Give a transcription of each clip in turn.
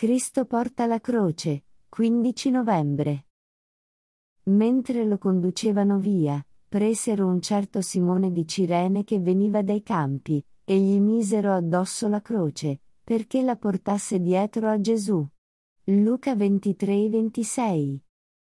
Cristo porta la croce, 15 novembre. Mentre lo conducevano via, presero un certo Simone di Cirene che veniva dai campi, e gli misero addosso la croce, perché la portasse dietro a Gesù. Luca 23:26.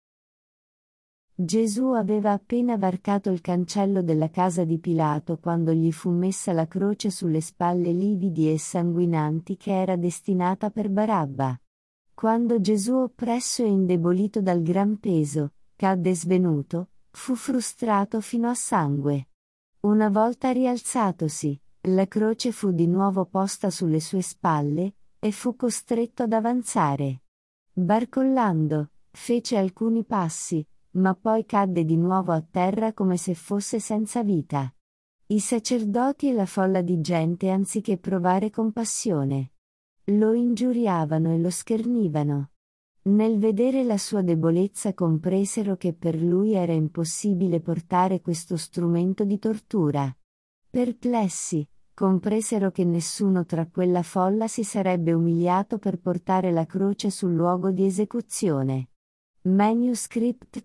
Gesù aveva appena varcato il cancello della casa di Pilato quando gli fu messa la croce sulle spalle lividi e sanguinanti che era destinata per Barabba. Quando Gesù, oppresso e indebolito dal gran peso, cadde svenuto, fu frustrato fino a sangue. Una volta rialzatosi, la croce fu di nuovo posta sulle sue spalle, e fu costretto ad avanzare. Barcollando, fece alcuni passi, ma poi cadde di nuovo a terra come se fosse senza vita. I sacerdoti e la folla di gente, anziché provare compassione, lo ingiuriavano e lo schernivano. Nel vedere la sua debolezza compresero che per lui era impossibile portare questo strumento di tortura. Perplessi, compresero che nessuno tra quella folla si sarebbe umiliato per portare la croce sul luogo di esecuzione. Manuscript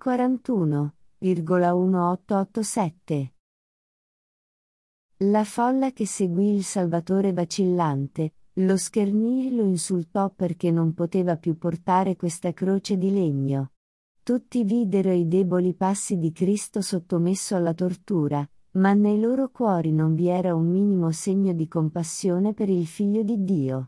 41,1887. La folla che seguì il Salvatore vacillante, lo schernì e lo insultò perché non poteva più portare questa croce di legno. Tutti videro i deboli passi di Cristo sottomesso alla tortura, ma nei loro cuori non vi era un minimo segno di compassione per il Figlio di Dio.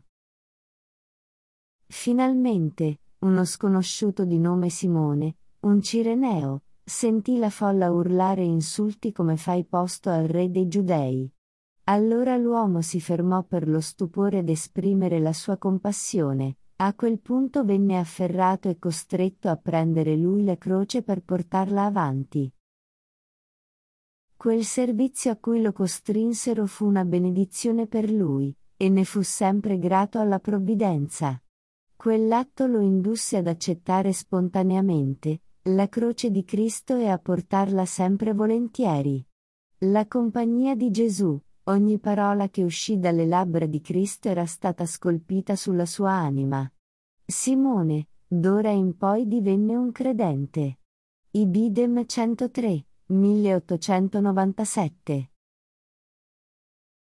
Finalmente, uno sconosciuto di nome Simone, un cireneo, sentì la folla urlare insulti come fai posto al re dei Giudei. Allora l'uomo si fermò per lo stupore ed esprimere la sua compassione. A quel punto venne afferrato e costretto a prendere lui la croce per portarla avanti. Quel servizio a cui lo costrinsero fu una benedizione per lui, e ne fu sempre grato alla provvidenza. Quell'atto lo indusse ad accettare spontaneamente la croce di Cristo e a portarla sempre volentieri. La compagnia di Gesù, ogni parola che uscì dalle labbra di Cristo era stata scolpita sulla sua anima. Simone, d'ora in poi divenne un credente. Ibidem 103, 1897.